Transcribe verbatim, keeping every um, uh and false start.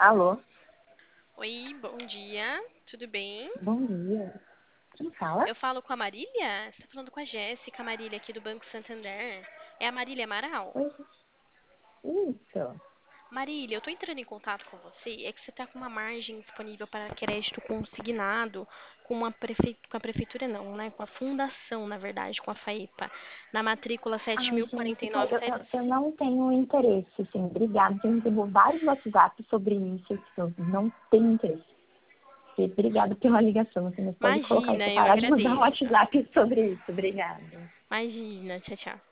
Alô? Oi, bom dia, tudo bem? Bom dia. Quem fala? Eu falo com a Marília? Você tá falando com a Jéssica Marília aqui do Banco Santander. É a Marília Amaral? Oi. Isso. Marília, eu tô entrando em contato com você, é que você tá com uma margem disponível para crédito consignado com, uma prefe... com a prefeitura não, né? Com a fundação, na verdade, com a FAEPA, na matrícula sete Ai, mil quarenta e Jéssica, nove eu, eu, eu não tenho interesse, sim. Obrigada. Eu recebi vários WhatsApp sobre isso. Eu não tenho interesse. E obrigada pela ligação. Você não pode colocar Imagina, isso, eu parar de mandar um agradeço. WhatsApp sobre isso. Obrigada. Imagina, tchau, tchau.